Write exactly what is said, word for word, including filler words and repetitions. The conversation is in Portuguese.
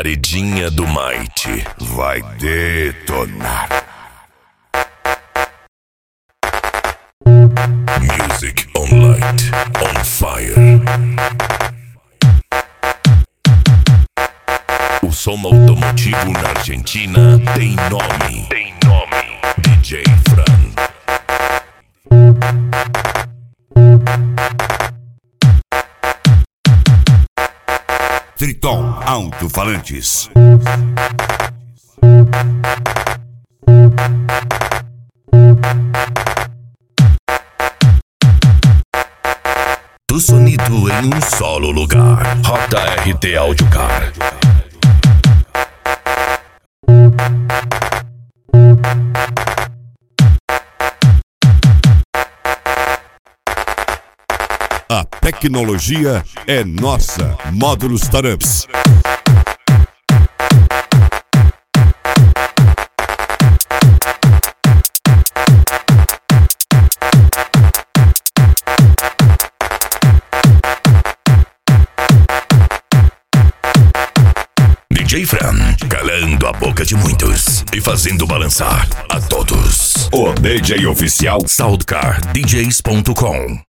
Paredinha do Might vai detonar. Music on light, on fire. O som automotivo na Argentina tem nome. Tem nome. D J Fran. Triton Alto-Falantes. Tu sonido em um solo lugar. J R T Audiocar. A tecnologia é nossa. Módulos Startups. D J Fran, calando a boca de muitos e fazendo balançar a todos. O D J oficial Soundcar D Js ponto com.